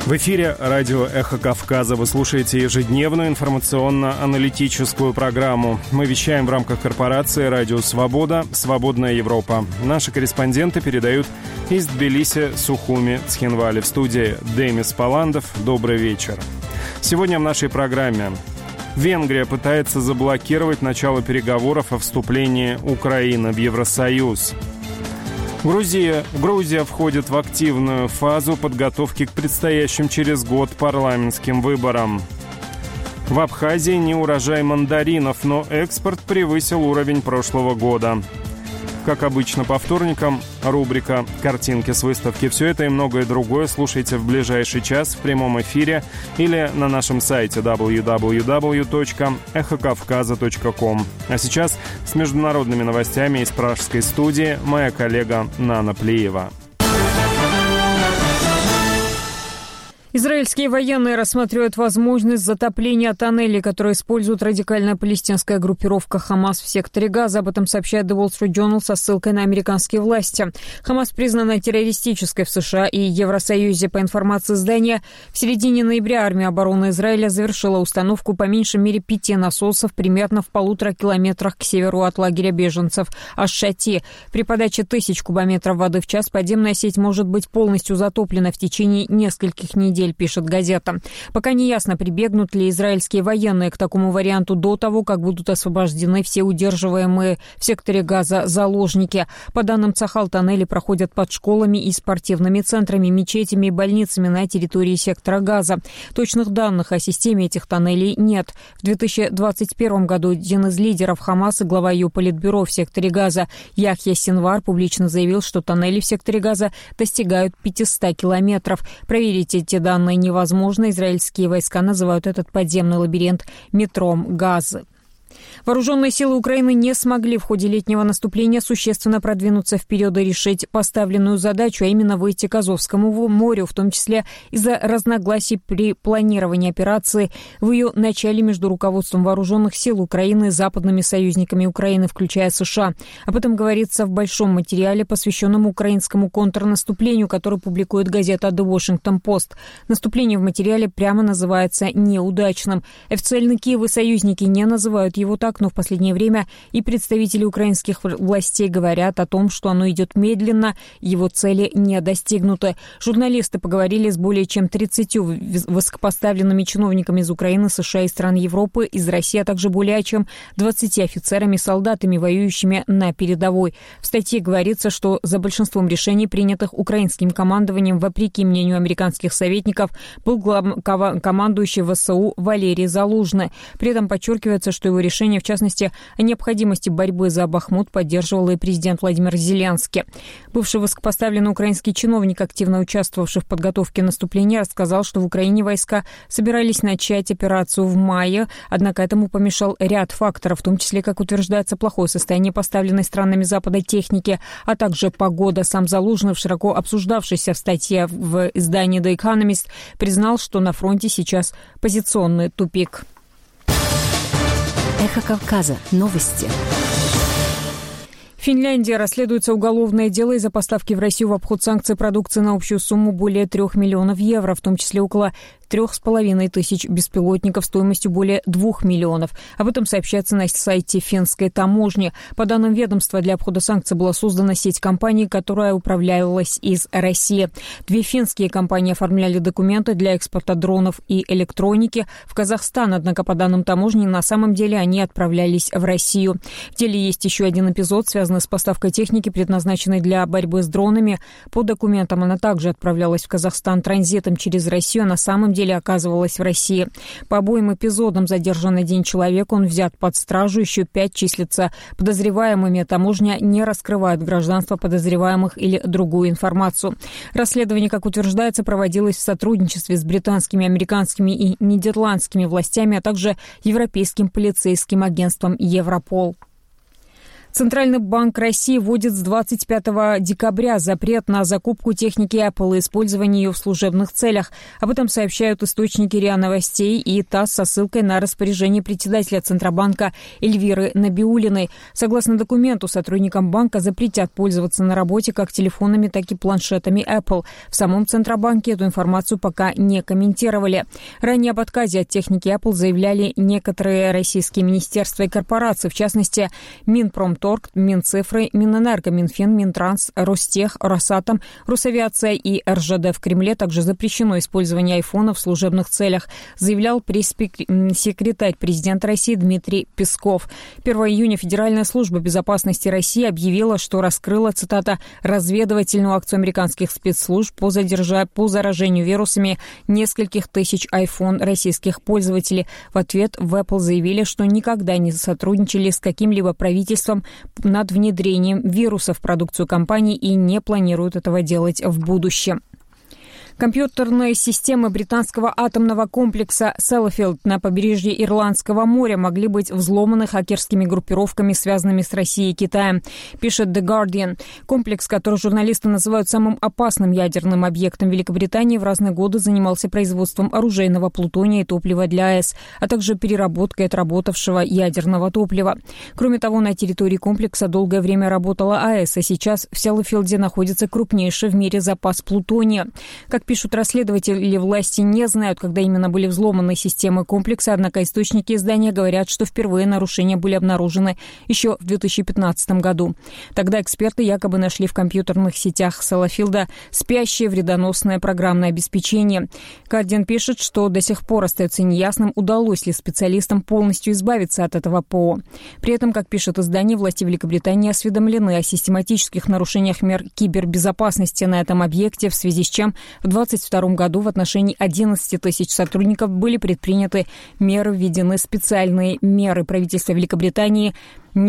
В эфире радио «Эхо Кавказа». Вы слушаете ежедневную информационно-аналитическую программу. Мы вещаем в рамках корпорации «Радио Свобода. Свободная Европа». Наши корреспонденты передают из Тбилиси, Сухуми, Цхинвали. В студии Демис Паландов. Добрый вечер. Сегодня в нашей программе. Венгрия пытается заблокировать начало переговоров о вступлении Украины в Евросоюз. Грузия входит в активную фазу подготовки к предстоящим через год парламентским выборам. В Абхазии не урожай мандаринов, но экспорт превысил уровень прошлого года. Как обычно, по вторникам рубрика «Картинки с выставки». Все это и многое другое слушайте в ближайший час в прямом эфире или на нашем сайте www.эхокавказа.ком. А сейчас с международными новостями из пражской студии моя коллега Нана Плиева. Израильские военные рассматривают возможность затопления тоннелей, которые использует радикальная палестинская группировка «Хамас» в секторе Газа. Об этом сообщает The Wall Street Journal со ссылкой на американские власти. «Хамас» признана террористической в США и Евросоюзе. По информации издания, в середине ноября армия обороны Израиля завершила установку по меньшей мере 5 насосов примерно в 1,5 километрах к северу от лагеря беженцев Аш-Шати. При подаче 1000 кубометров воды в час подземная сеть может быть полностью затоплена в течение нескольких недель, пишет газета. Пока не ясно, прибегнут ли израильские военные к такому варианту до того, как будут освобождены все удерживаемые в секторе Газа заложники. По данным Цахал, тоннели проходят под школами и спортивными центрами, мечетями и больницами на территории сектора Газа. Точных данных о системе этих тоннелей нет. В 2021 году один из лидеров Хамас и глава ее политбюро в секторе Газа Яхья Синвар публично заявил, что тоннели в секторе Газа достигают 500 километров. Проверить эти данные невозможно. Израильские войска называют этот подземный лабиринт метром Газы. Вооруженные силы Украины не смогли в ходе летнего наступления существенно продвинуться вперед и решить поставленную задачу, а именно выйти к Азовскому морю, в том числе из-за разногласий при планировании операции в ее начале между руководством вооруженных сил Украины и западными союзниками Украины, включая США. Об этом говорится в большом материале, посвященном украинскому контрнаступлению, который публикует газета The Washington Post. Наступление в материале прямо называется неудачным. Официально Киев и союзники не называют его так, но в последнее время и представители украинских властей говорят о том, что оно идет медленно, его цели не достигнуты. Журналисты поговорили с более чем 30 высокопоставленными чиновниками из Украины, США и стран Европы, из России, а также более чем 20 офицерами и солдатами, воюющими на передовой. В статье говорится, что за большинством решений, принятых украинским командованием, вопреки мнению американских советников, был командующий ВСУ Валерий Залужный. При этом подчеркивается, что его решение, в частности, о необходимости борьбы за Бахмут, поддерживал и президент Владимир Зеленский. Бывший высокопоставленный украинский чиновник, активно участвовавший в подготовке наступления, рассказал, что в Украине войска собирались начать операцию в мае, однако этому помешал ряд факторов, в том числе, как утверждается, плохое состояние поставленной странами Запада техники, а также погода. Сам Залужный, в широко обсуждавшейся в статье в издании The Economist, признал, что на фронте сейчас позиционный тупик. Эхо Кавказа. Новости. В Финляндии расследуется уголовное дело из-за поставки в Россию в обход санкций продукции на общую сумму более 3 миллионов евро, в том числе около 3500 беспилотников стоимостью более 2 миллионов. Об этом сообщается на сайте финской таможни. По данным ведомства, для обхода санкций была создана сеть компаний, которая управлялась из России. 2 финские компании оформляли документы для экспорта дронов и электроники в Казахстан, однако, по данным таможни, на самом деле они отправлялись в Россию. В деле есть еще один эпизод, связанный с поставкой техники, предназначенной для борьбы с дронами. По документам она также отправлялась в Казахстан транзитом через Россию, а на самом деле оказывалась в России. По обоим эпизодам задержан 1 человек, он взят под стражу, еще 5 числятся подозреваемыми. Таможня не раскрывает гражданство подозреваемых или другую информацию. Расследование, как утверждается, проводилось в сотрудничестве с британскими, американскими и нидерландскими властями, а также Европейским полицейским агентством Европол. Центральный банк России вводит с 25 декабря запрет на закупку техники Apple и использование ее в служебных целях. Об этом сообщают источники РИА Новостей и ТАСС со ссылкой на распоряжение председателя Центробанка Эльвиры Набиуллиной. Согласно документу, сотрудникам банка запретят пользоваться на работе как телефонами, так и планшетами Apple. В самом Центробанке эту информацию пока не комментировали. Ранее об отказе от техники Apple заявляли некоторые российские министерства и корпорации, в частности, Минпромторг, Минцифры, Минэнерго, Минфин, Минтранс, Ростех, Росатом, Росавиация и РЖД. В Кремле также запрещено использование айфона в служебных целях, заявлял пресс-секретарь президента России Дмитрий Песков. 1 июня Федеральная служба безопасности России объявила, что раскрыла, цитата, разведывательную акцию американских спецслужб по заражению вирусами нескольких тысяч iPhone российских пользователей. В ответ в Apple заявили, что никогда не сотрудничали с каким-либо правительством над внедрением вируса в продукцию компании и не планируют этого делать в будущем. Компьютерные системы британского атомного комплекса Селлафилд на побережье Ирландского моря могли быть взломаны хакерскими группировками, связанными с Россией и Китаем, пишет The Guardian. Комплекс, который журналисты называют самым опасным ядерным объектом Великобритании, в разные годы занимался производством оружейного плутония и топлива для АЭС, а также переработкой отработавшего ядерного топлива. Кроме того, на территории комплекса долгое время работала АЭС, а сейчас в Селлафилде находится крупнейший в мире запас плутония. Как пишут расследователи, власти не знают, когда именно были взломаны системы комплекса, однако источники издания говорят, что впервые нарушения были обнаружены еще в 2015 году. Тогда эксперты якобы нашли в компьютерных сетях Селлафилда спящее вредоносное программное обеспечение. Guardian пишет, что до сих пор остается неясным, удалось ли специалистам полностью избавиться от этого ПО. При этом, как пишет издание, власти Великобритании осведомлены о систематических нарушениях мер кибербезопасности на этом объекте, в связи с чем в 2022 году в отношении 11 тысяч сотрудников были предприняты меры, введены специальные меры. Правительства Великобритании